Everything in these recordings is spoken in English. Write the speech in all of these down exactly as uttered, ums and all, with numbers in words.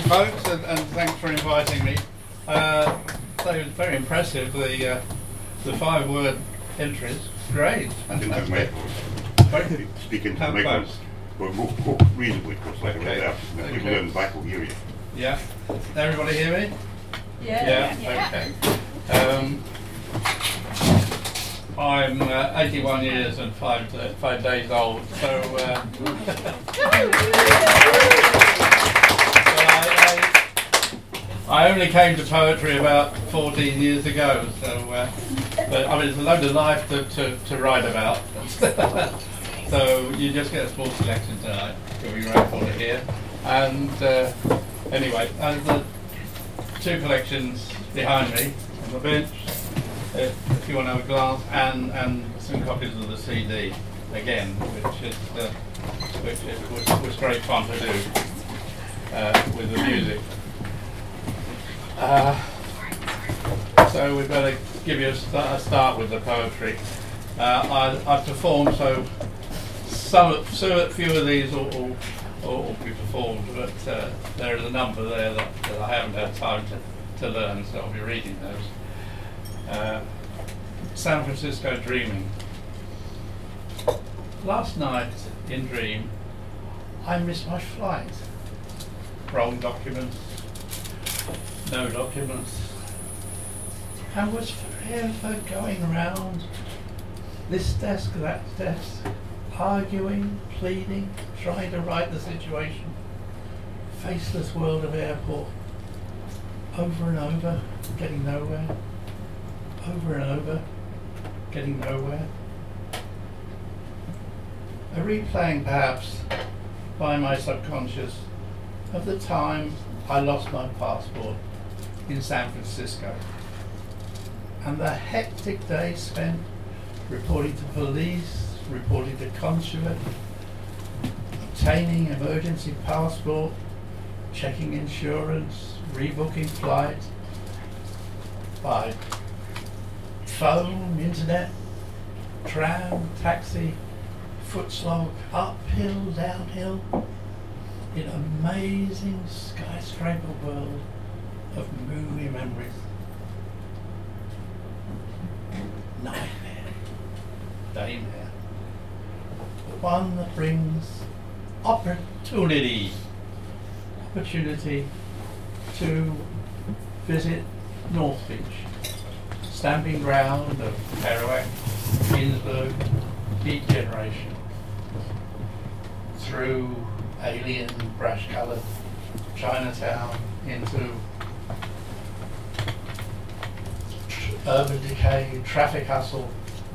folks, and, and thanks for inviting me. Uh, so it was very impressive, the uh, the five-word entries. Great. Didn't have my Sorry? Speak into How the microphone. close? Well, more, more reasonably close, like Okay. that. Now, people Okay. in the back will hear you. Yeah. Everybody hear me? Yeah. Yeah. Okay. Um, I'm uh, eighty-one years and five uh, five days old, so. Uh, I, I, I only came to poetry about fourteen years ago, so uh, but I mean it's a load of life to, to, to write about. So you just get a small selection tonight. You'll be grateful to hear. And uh, anyway, and the two collections behind me on the bench, if, if you want to have a glance, and, and some copies of the C D again, which is uh, which is, was, was great fun to do uh, with the music. Uh, so we've got to give you a, st- a start with the poetry. Uh, I, I performed, so some, so a few of these will, will, will, will be performed, but uh, there is a number there that, that I haven't had time to, to learn, so I'll be reading those. Uh, San Francisco Dreaming. Last night in Dream, I missed my flight. Wrong documents, no documents. I was forever going around this desk, that desk, arguing, pleading, trying to right the situation. Faceless world of airport. Over and over, getting nowhere. Over and over, getting nowhere. A replaying perhaps by my subconscious of the time I lost my passport in San Francisco and the hectic day spent reporting to police, reporting to consulate, obtaining emergency passport, checking insurance, rebooking flight by phone, internet, tram, taxi, foot slog, uphill, downhill, in amazing skyscraper world of movie memories. Nightmare, daymare, one that brings opportunity, opportunity to visit North Beach, stamping ground of Kerouac, Ginsberg, Beat Generation, through alien brash-coloured Chinatown into urban decay, traffic hustle,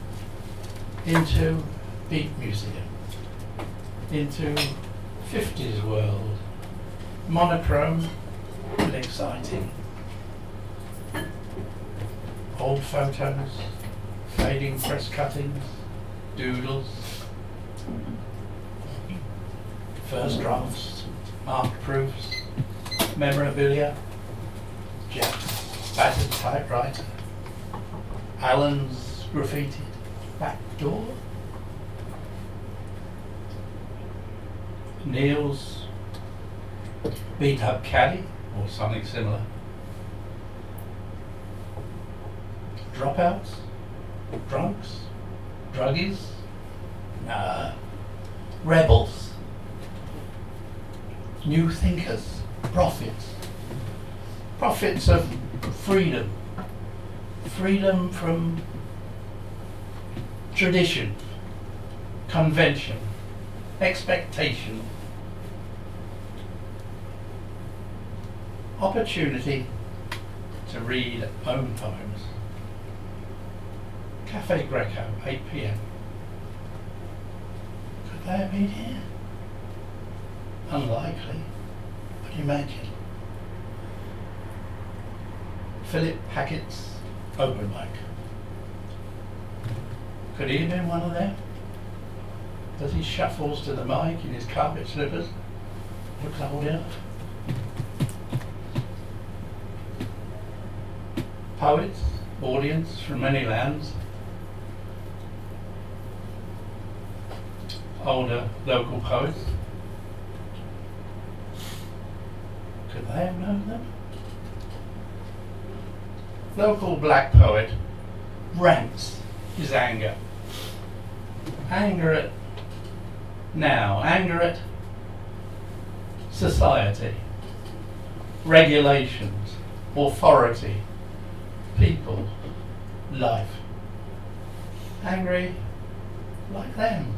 into Beat Museum, into fifties world, monochrome and exciting. Old photos, fading press cuttings, doodles, first drafts, marked proofs, memorabilia, Jack's battered typewriter, Alan's graffiti back door, Neil's beat up caddy or something similar, dropouts, drunks, druggies, nah, rebels, new thinkers, prophets, prophets of freedom, freedom from tradition, convention, expectation, opportunity to read own poems. Cafe Greco, eight p m. Could they have been here? Unlikely, but imagine. Philip Hackett's open mic. Could he have been one of them? As he shuffles to the mic in his carpet slippers, looks old enough. Poets, audience from many lands, older local poets. Could they have known them. Local black poet rants his anger. Anger at now, anger at society, regulations, authority, people, life. Angry like them.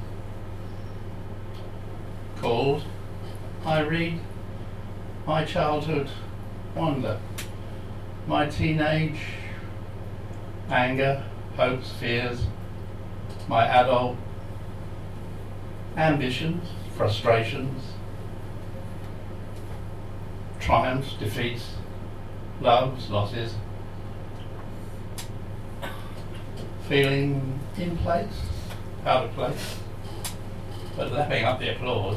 Called, I read, My Childhood Wonder, my teenage anger, hopes, fears, my adult ambitions, frustrations, triumphs, defeats, loves, losses, feeling in place, out of place, but lapping up the applause.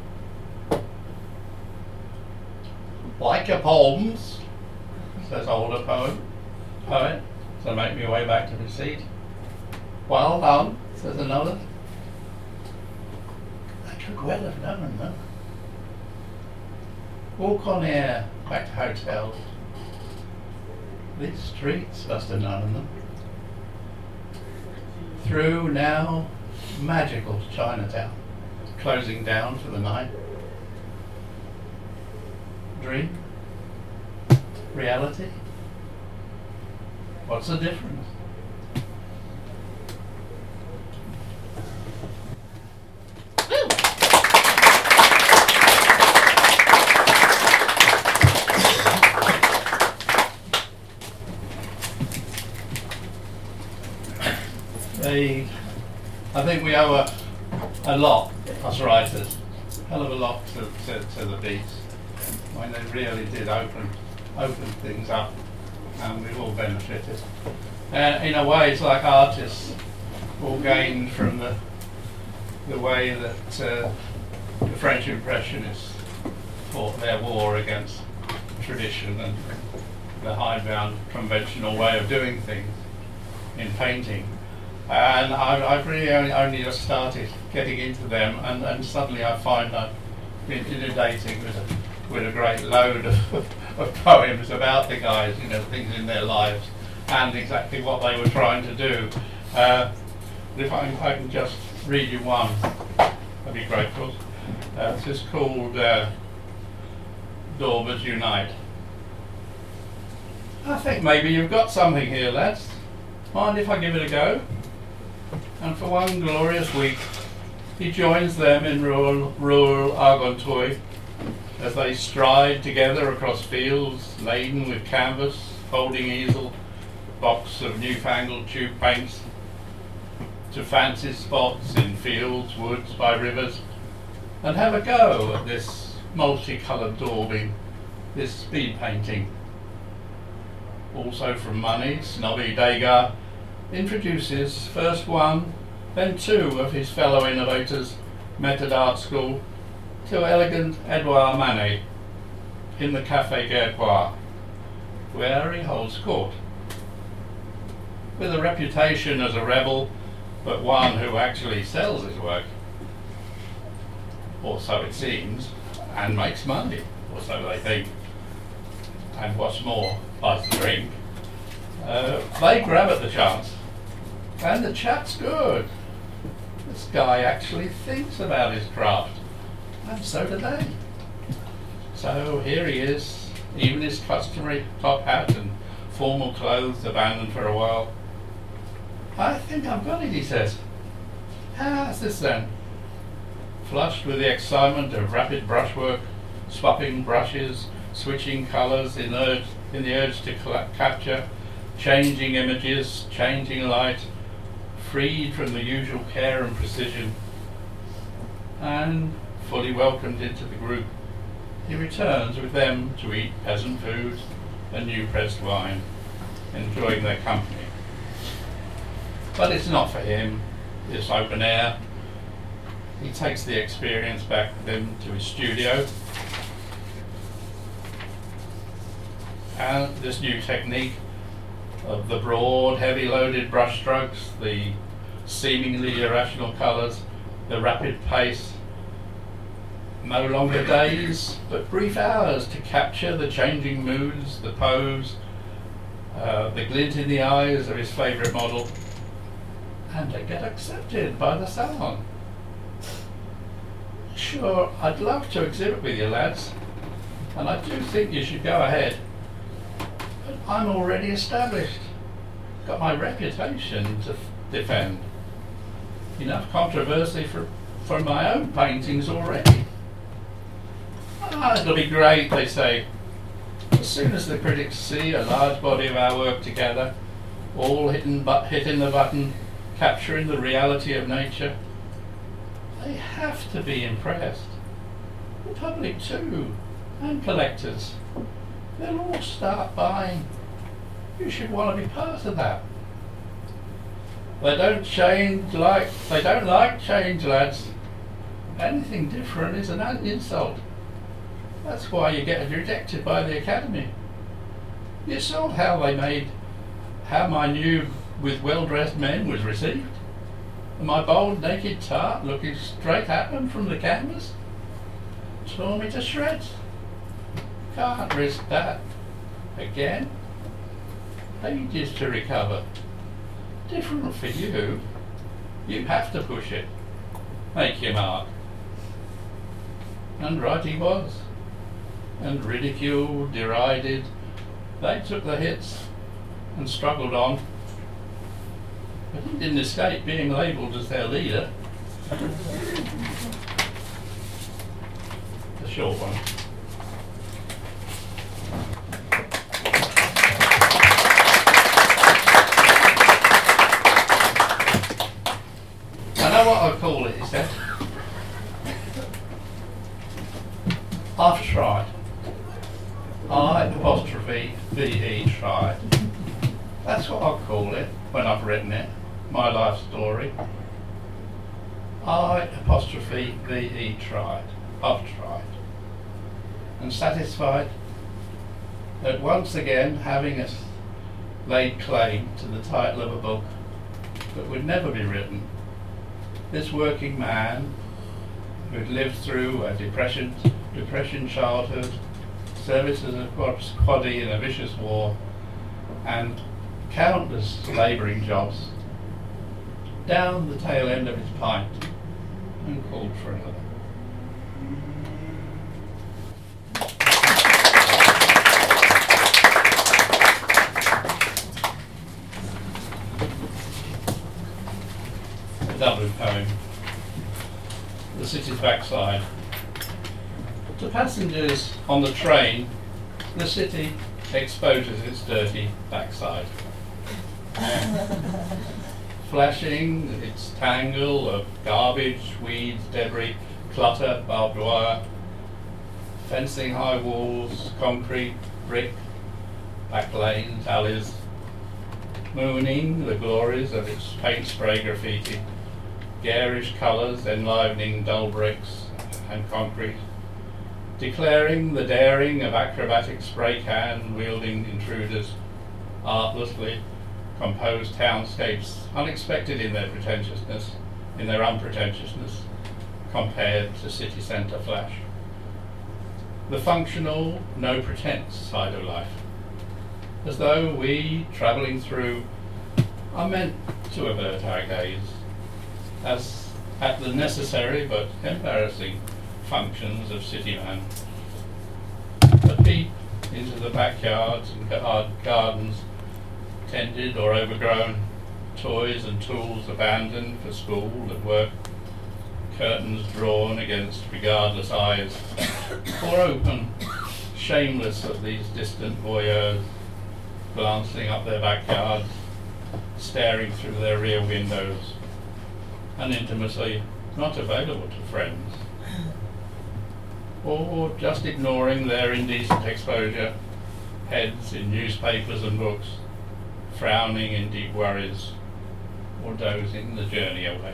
Like your poems, says older poet, poet, so make me way back to the seat. Well done, says another. I could well have known them. Walk on air, back to hotels. These streets must have known them. Through now magical Chinatown, closing down for the night. Dream? Reality? What's the difference? They, I think we owe a, a lot, us writers, hell of a lot to, to, to the Beats. When they really did open open things up, and we've all benefited. And in a way, it's like artists all gained from the the way that uh, the French Impressionists fought their war against tradition and the hidebound conventional way of doing things in painting. And I, I've really only, only just started getting into them, and, and suddenly I find I've been inundating with a, with a great load of, of poems about the guys, you know, things in their lives, and exactly what they were trying to do. Uh, if I, I can just read you one, I'd be grateful. Uh, this is called uh, Daubers Unite. I think maybe you've got something here, lads. Mind if I give it a go? And for one glorious week, he joins them in rural, rural Argenteuil as they stride together across fields laden with canvas, folding easel, box of newfangled tube paints, to fancy spots in fields, woods, by rivers, and have a go at this multicoloured daubing, this speed painting. Also from money, snobby Degas introduces first one, then two of his fellow innovators met at art school to elegant Edouard Manet in the Café Guerpois, where he holds court. With a reputation as a rebel, but one who actually sells his work, or so it seems, and makes money, or so they think, and what's more, likes to drink. Uh, they grab at the chance, and the chat's good. This guy actually thinks about his craft, and so do they. So here he is, even his customary top hat and formal clothes abandoned for a while. I think I've got it, he says. How's this then? Flushed with the excitement of rapid brushwork, swapping brushes, switching colours in, urge, in the urge to capture, changing images, changing light, freed from the usual care and precision, and fully welcomed into the group, he returns with them to eat peasant food and new pressed wine, enjoying their company. But it's not for him, this open air. He takes the experience back with him to his studio, and this new technique of the broad, heavy loaded brush strokes, the seemingly irrational colours, the rapid pace, No longer days, but brief hours to capture the changing moods, the pose, uh, the glint in the eyes of his favourite model, and they get accepted by the salon. Sure, I'd love to exhibit with you lads, and I do think you should go ahead, but I'm already established, got my reputation to f- defend. Enough controversy for, for my own paintings already. Ah, it'll be great, they say. As soon as the critics see a large body of our work together, all hitting, but hitting the button, capturing the reality of nature, they have to be impressed. The public too, and collectors. They'll all start buying. You should want to be part of that. They don't change like they don't like change, lads. Anything different is an insult. That's why you get rejected by the Academy. You saw how they made, how my new with well-dressed men was received. And my bold naked tart looking straight at them from the canvas tore me to shreds. Can't risk that again. Ages to recover. Different for you. You have to push it. Make your mark. And right he was. And ridiculed, derided. They took the hits and struggled on. But he didn't escape being labelled as their leader. A short one. I know what I call it, he said. I've tried. I apostrophe V E tried. That's what I'll call it when I've written it, my life story. I apostrophe V E tried. I've tried. And satisfied that once again having us laid claim to the title of a book that would never be written, this working man who'd lived through a depression, depression childhood, service as a quaddy in a vicious war, and countless labouring jobs, down the tail end of his pint and called for another. A Dublin poem. The city's backside. To passengers on the train, the city exposes its dirty backside. Flashing its tangle of garbage, weeds, debris, clutter, barbed wire, fencing high walls, concrete, brick, back lanes, alleys, mooning the glories of its paint spray graffiti, garish colours enlivening dull bricks and concrete, declaring the daring of acrobatic spray can wielding intruders, artlessly composed townscapes, unexpected in their pretentiousness, in their unpretentiousness, compared to city centre flash. The functional, no pretense side of life, as though we, travelling through, are meant to avert our gaze, as at the necessary but embarrassing functions of city man. A peep into the backyards and gardens, tended or overgrown, toys and tools abandoned for school and work, curtains drawn against regardless eyes, or open, shameless of these distant voyeurs, glancing up their backyards, staring through their rear windows, an intimacy not available to friends, or just ignoring their indecent exposure, heads in newspapers and books, frowning in deep worries, or dozing the journey away.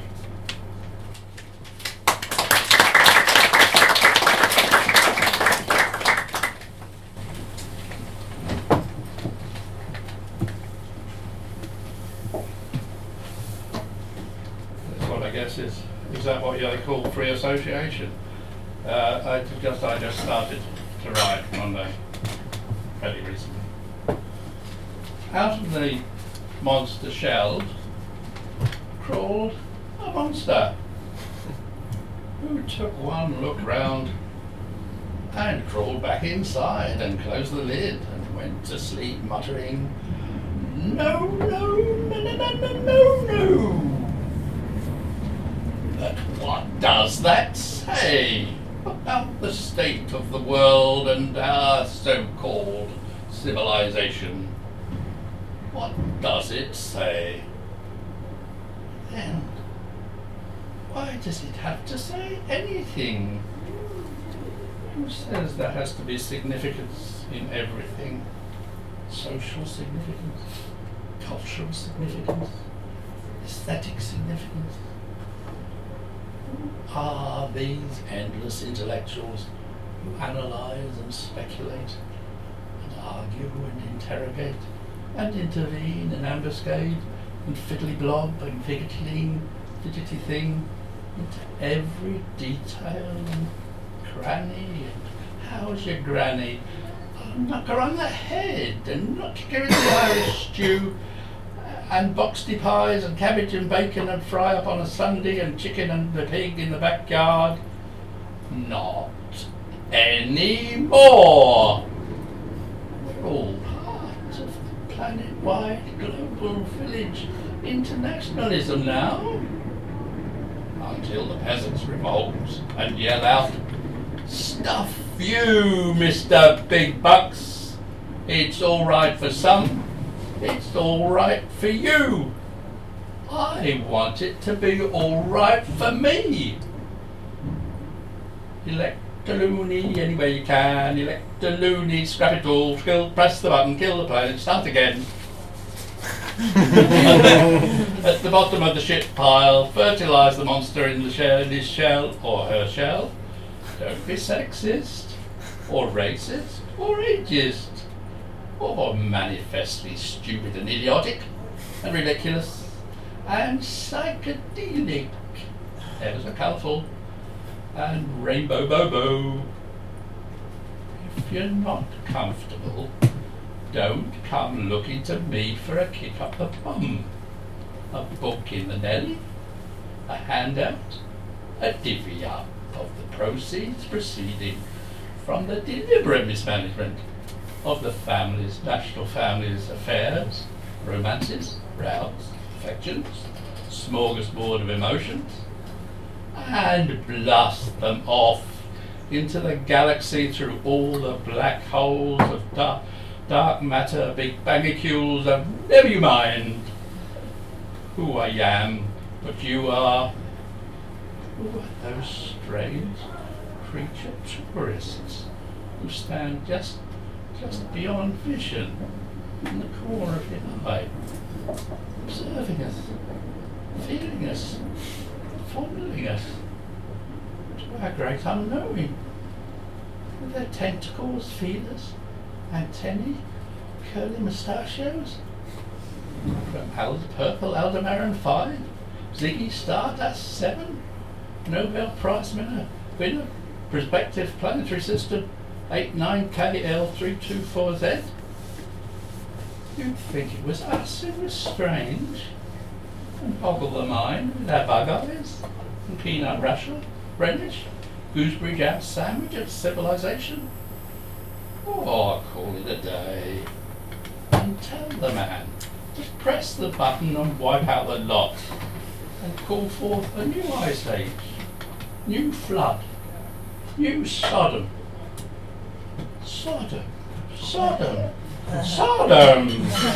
That's what I guess is, is that what they call free association? Uh, I ju- just I just started to write one day, fairly recently. Out of the monster shell crawled a monster who took one look round and crawled back inside and closed the lid and went to sleep muttering, "No, no, no, no, no, no, no, no." But what does that say about the state of the world and our so-called civilization? What does it say? And why does it have to say anything? Who says there has to be significance in everything? Social significance, cultural significance, aesthetic significance? Who are these endless intellectuals who analyse and speculate and argue and interrogate and intervene and ambuscade and fiddly blob and fidgety fidgety thing into every detail and cranny and how's your granny? I'll knock her on the head and not her in the Irish stew and boxty pies and cabbage and bacon and fry up on a Sunday and chicken and the pig in the backyard. Not anymore. We're all part of the planet-wide global village internationalism now. Until the peasants revolt and yell out, "Stuff you, Mister Big Bucks. It's all right for some. It's all right for you. I want it to be all right for me. Elect a loony anywhere you can. Elect a loony, scrap it all, kill, press the button, kill the planet, start again." And then, at the bottom of the shit pile, fertilise the monster in the shell, in his shell or her shell. Don't be sexist, or racist, or ageist, or manifestly stupid and idiotic, and ridiculous, and psychedelic, ever so colourful, and rainbow bobo. If you're not comfortable, don't come looking to me for a kick up the bum. A book in the Nelly, a handout, a divvy up of the proceeds proceeding from the deliberate mismanagement of the family's, national family's affairs, romances, rows, affections, smorgasbord of emotions, and blast them off into the galaxy through all the black holes of dark, dark matter, big bangicules of never you mind who I am, but you are. Who are those strange creature tourists who stand just just beyond vision in the corner of your eye, observing us, feeling us, fondling us to our great unknowing, with their tentacles, feelers, antennae, curly mustachios, from Ald- Purple Aldebaran five, Ziggy Stardust seven, Nobel Prize winner, winner, Perspective Planetary System eight nine K L three two four Z. You'd think it was us who was strange, and boggle the mind with our bug eyes, and peanut rasher, relish, gooseberry jam sandwich of civilization. Or call it a day, and tell the man, just press the button and wipe out the lot, and call forth a new ice age, new flood, new Sodom. Sodom, Sodom, Sodom!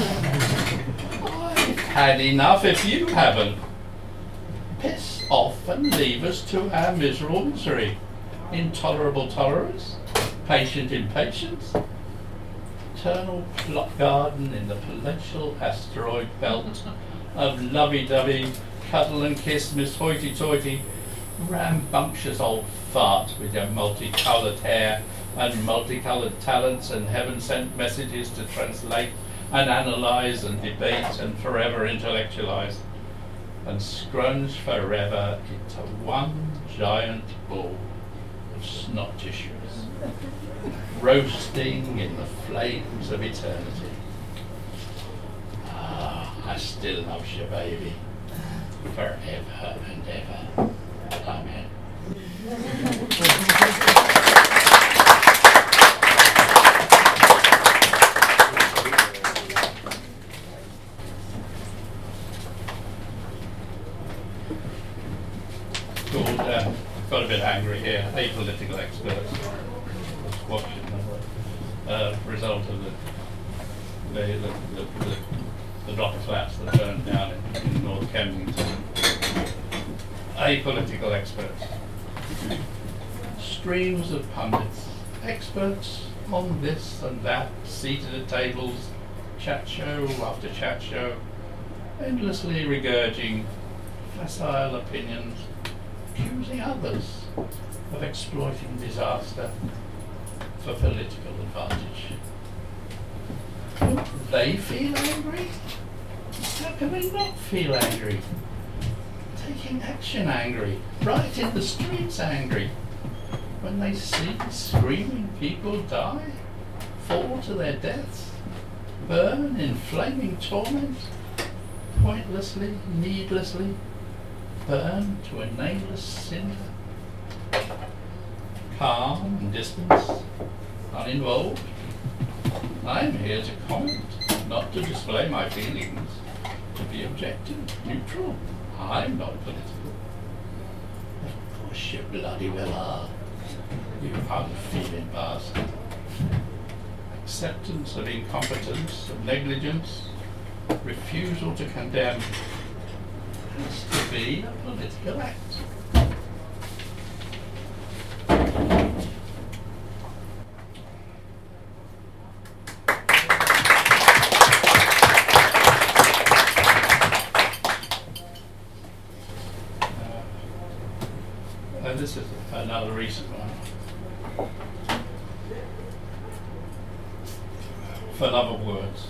I've had enough if you haven't. Piss off and leave us to our miserable misery. Intolerable tolerance, patient impatience, eternal plot garden in the palatial asteroid belt of lovey-dovey, cuddle and kiss Miss Hoity-Toity, rambunctious old fart with your multicoloured hair and multicoloured talents and heaven-sent messages to translate and analyse and debate and forever intellectualise and scrunch forever into one giant ball of not tissues, roasting in the flames of eternity. Ah, I still love you, baby, forever and ever. Amen. Called, uh, got a bit angry here. Apolitical experts watching the uh, result of the the, the, the, the, the dock flats that burned down in, in North Kensington. Apolitical experts. Streams of pundits, experts on this and that, seated at tables, chat show after chat show, endlessly regurging facile opinions, accusing others of exploiting disaster for political advantage. Don't they feel angry? How can they not feel angry? Taking action angry, right in the streets angry, when they see screaming people die, fall to their deaths, burn in flaming torment, pointlessly, needlessly, burn to a nameless cinder. Calm and distant, uninvolved. I'm here to comment, not to display my feelings, to be objective, neutral. I'm not political. Of course you bloody well are, you unfeeling bastard. Acceptance of incompetence, of negligence, refusal to condemn has to be a political act. Uh, this is another recent one. For love of words.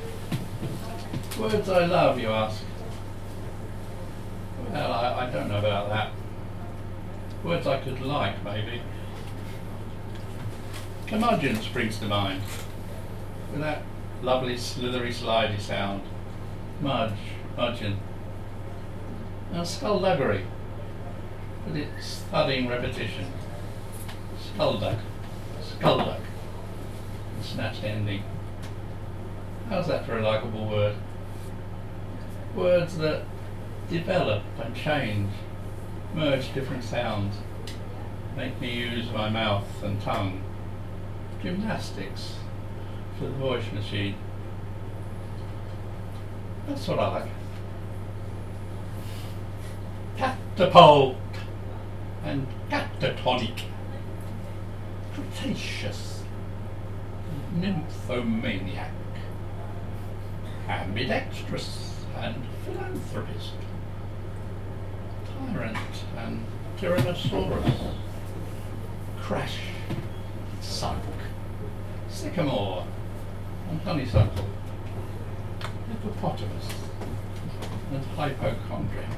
Words I love, you ask. Well, I, I don't know about that. Words I could like, maybe. Curmudgeon springs to mind, with that lovely slithery slidey sound. Mudge, mudgeon. Now skullduggery, with its thudding repetition. Skulldug, skulldug, and snatched ending. How's that for a likeable word? Words that develop and change, merge different sounds, make me use my mouth and tongue. Gymnastics for the voice machine. That's what I like. Catapult and catatonic, Cretaceous, nymphomaniac, ambidextrous and philanthropist, tyrant and tyrannosaurus, crash, sunk, sycamore and honeysuckle, hippopotamus and hypochondriac,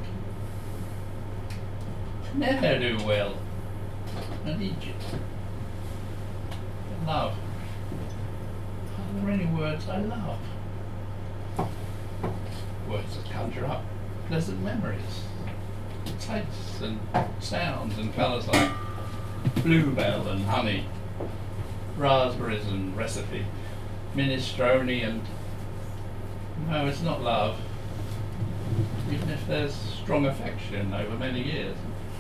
never do well and Egypt, love. Are there any words I love? Words that conjure up pleasant memories, tastes and sounds and colours like bluebell and honey, raspberries and recipe, minestrone and... No, it's not love, even if there's strong affection over many years.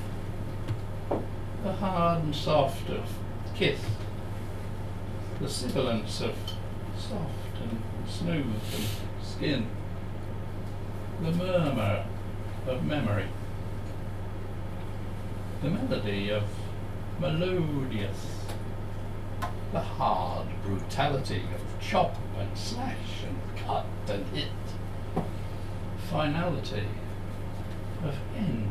The hard and soft of kiss, the sibilance of soft and smooth and skin, the murmur of memory, the melody of melodious, the hard brutality of chop and slash and cut and hit, finality of end,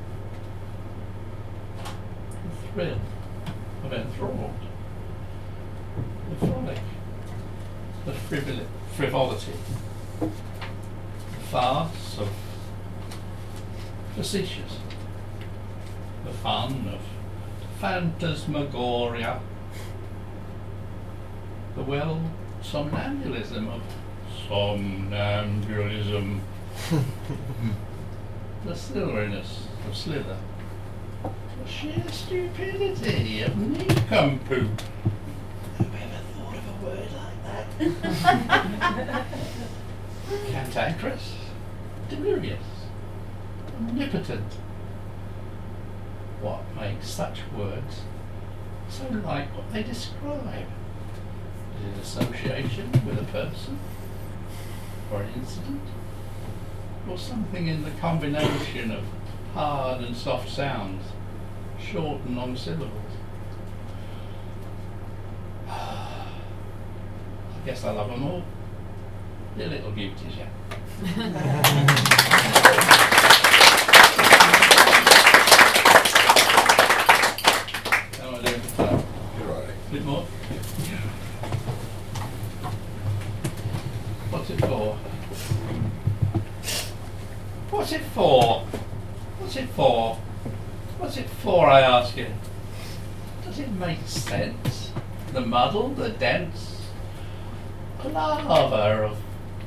the thrill of enthralled, the frolic, the frivol- frivolity, the farce of facetious, the fun of phantasmagoria, the well somnambulism of somnambulism, the slitheriness of slither, the sheer stupidity of nincompoop. Whoever thought of a word like that? Cantankerous, delirious, omnipotent. What makes such words so like what they describe? Is it association with a person, or an incident, or something in the combination of hard and soft sounds, short and long syllables? I guess I love them all. They're little beauties, yeah. How am I doing for time? You're right. A bit more? What's it for? What's it for? What's it for? What's it for, I ask you? Does it make sense? The muddle, the dense palaver of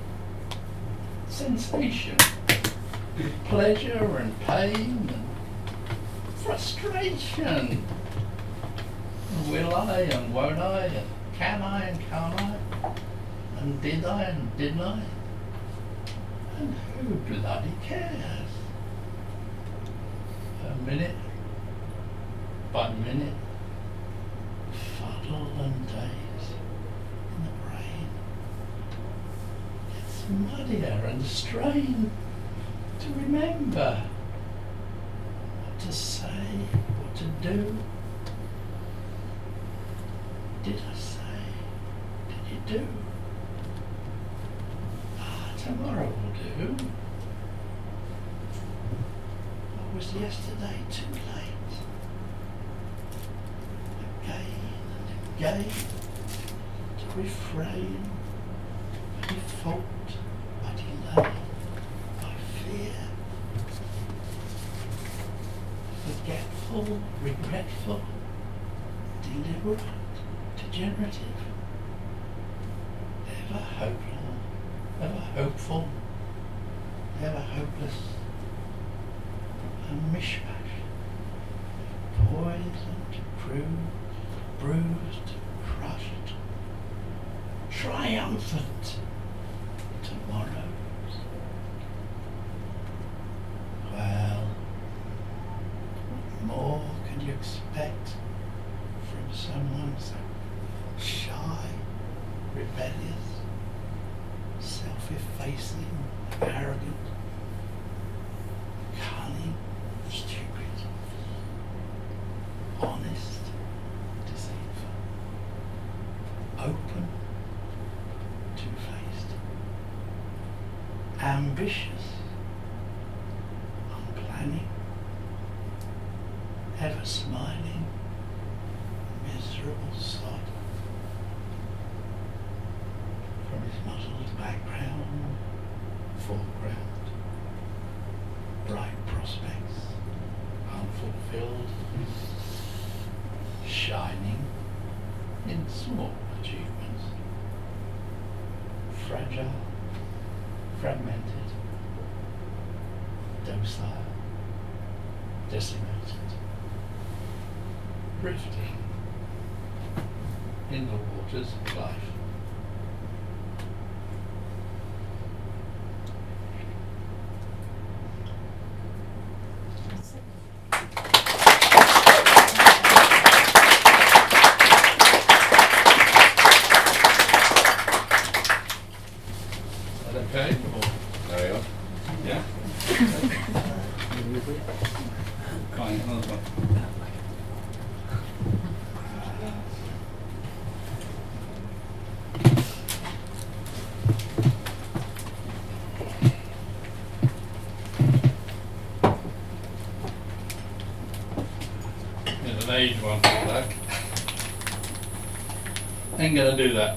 sensation, pleasure and pain and frustration. Will I and won't I and can I and can't I? And did I and didn't I? And who bloody cares? A minute by minute, fuddle and daze in the brain. It's muddier and strain to remember what to say, what to do. Did I say? Did you do? Ah, tomorrow will do. Or was yesterday too late? Again and again to refrain, by default, by delay, by fear. Forgetful, regretful, deliberate, degenerative, ever hopeful, ever hopeful, ever hopeless, a mishmash, poisoned, crude, bruised, crushed, triumphant tomorrows. Well, what more can you expect from someone so shy, rebellious, self-effacing, arrogant, cunning, stupid, honest, deceitful, open, two-faced, ambitious, unplanning, ever smiling, miserable sod. From his muddled background, foreground, bright prospects, unfulfilled, shining in small achievements, fragile, fragmented, docile, decimated, drifting in the waters of life. Is that okay? Or, There you are. yeah? Fine, another one. There's an age one for that. Ain't gonna do that.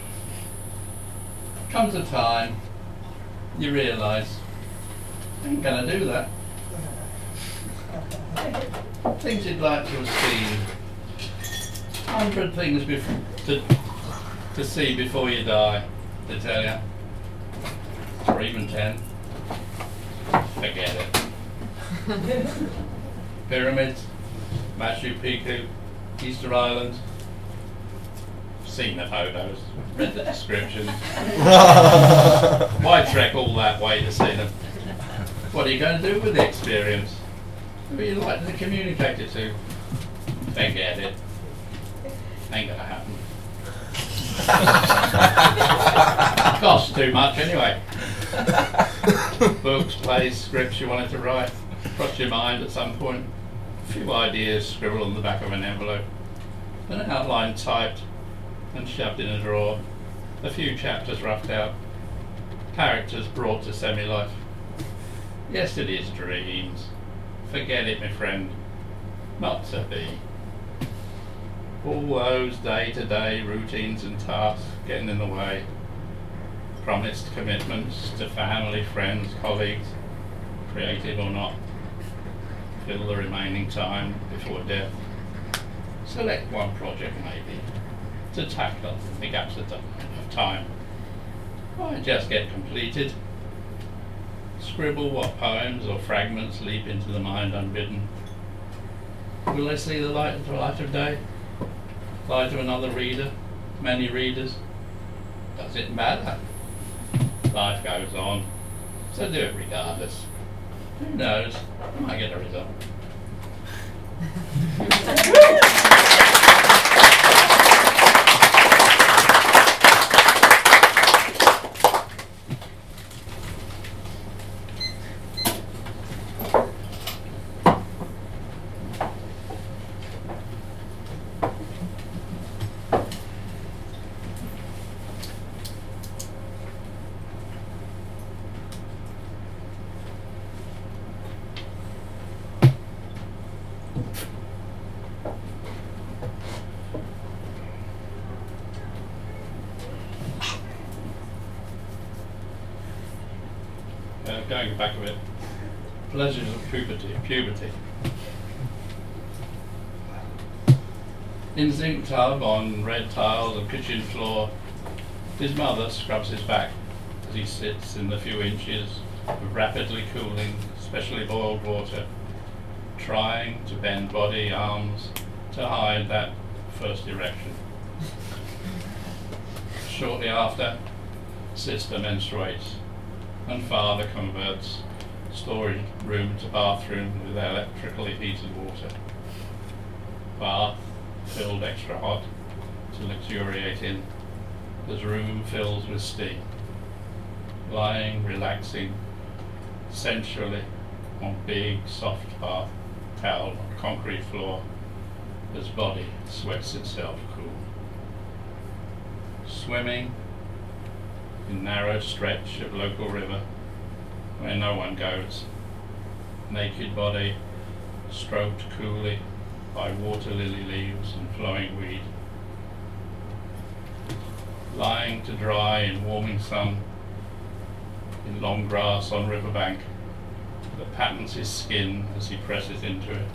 Comes a time you realise ain't gonna do that. things you'd like to have seen. Hundred things bef- to, to see before you die, to tell you. Or even ten. Forget it. Pyramids, Machu Picchu, Easter Island. Seen the photos, read the descriptions. Why trek all that way to see them? What are you going to do with the experience? Who are you likely to communicate it to? Forget it. Ain't gonna happen. Costs too much anyway. Books, plays, scripts you wanted to write, cross your mind at some point. A few ideas scribbled on the back of an envelope. An outline typed and shoved in a drawer. A few chapters roughed out. Characters brought to semi-life. Yesterday's dreams. Forget it, my friend. Not to be. All those day-to-day routines and tasks getting in the way. Promised commitments to family, friends, colleagues, creative or not. Fill the remaining time before death. Select one project maybe to tackle the gaps of time. Why just get completed? Scribble what poems or fragments leap into the mind unbidden. Will they see the light of the light of day? Fly to another reader? Many readers? Does it matter? Life goes on, so do it regardless. Who knows? I might get a result. Uh, going back a bit, pleasures of puberty. puberty. In zinc tub on red tiles and kitchen floor, his mother scrubs his back as he sits in the few inches of rapidly cooling, specially boiled water, trying to bend body, arms, to hide that first erection. Shortly after, sister menstruates, and father converts storage room to bathroom with electrically heated water. Bath filled extra hot to luxuriate in, as room fills with steam. Lying, relaxing, sensually on big, soft bath towel on concrete floor, as body sweats itself cool. Swimming in narrow stretch of local river where no one goes. Naked body stroked coolly by water lily leaves and flowing weed. Lying to dry in warming sun in long grass on riverbank that patterns his skin as he presses into it.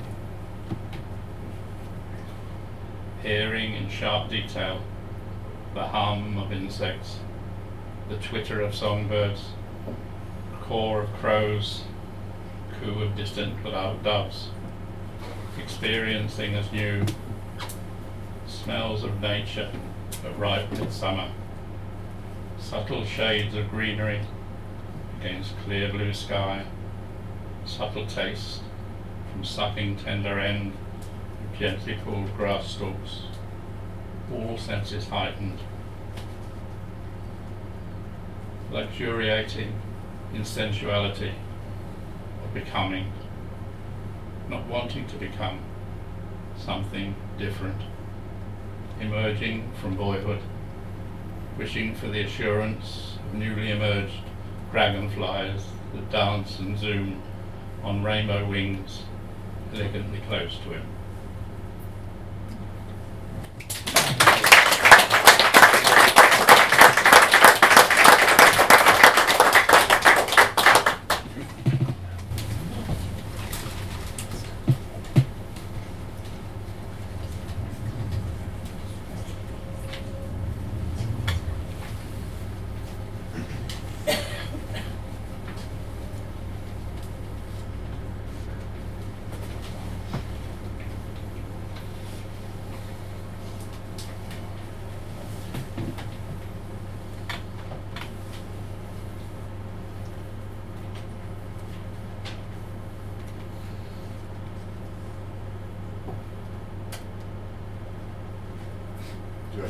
Hearing in sharp detail the hum of insects, the twitter of songbirds, caw of crows, coo of distant doves, experiencing as new smells of nature that ripe midsummer, subtle shades of greenery against clear blue sky, subtle taste from sucking tender end of gently pulled grass stalks, all senses heightened. Luxuriating in sensuality of becoming, not wanting to become something different, emerging from boyhood, wishing for the assurance of newly emerged dragonflies that dance and zoom on rainbow wings elegantly close to him.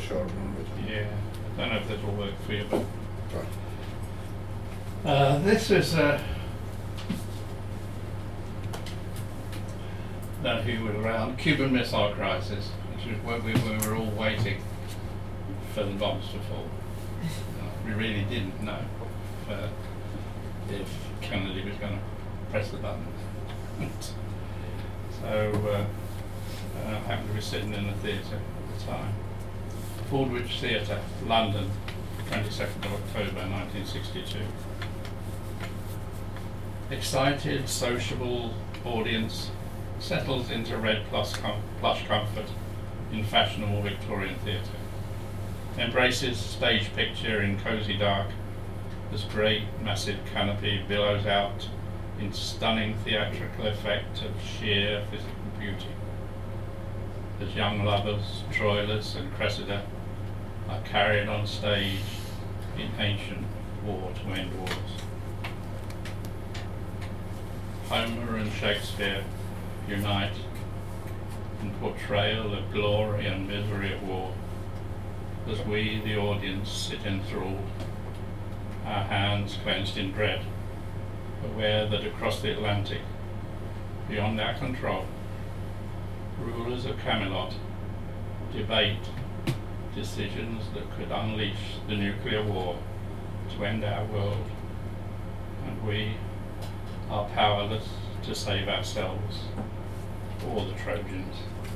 sure I remember it. Yeah, I don't know if this will work for you, but Right. uh, this is uh, don't know who was around, Cuban Missile Crisis, which was when we, when we were all waiting for the bombs to fall. Uh, we really didn't know uh, if Kennedy was going to press the button. So uh, I happened to be sitting in the theatre at the time. Aldwych Theatre, London, twenty-second of October nineteen sixty-two. Excited, sociable audience settles into red plus com- plush comfort in fashionable Victorian theatre. Embraces stage picture in cosy dark as great massive canopy billows out in stunning theatrical effect of sheer physical beauty. As young lovers, Troilus and Cressida, are carried on stage in ancient war-to-end wars. Homer and Shakespeare unite in portrayal of glory and misery of war, as we, the audience, sit enthralled, our hands clenched in dread, aware that across the Atlantic, beyond our control, rulers of Camelot debate decisions that could unleash the nuclear war to end our world, and we are powerless to save ourselves or the Trojans.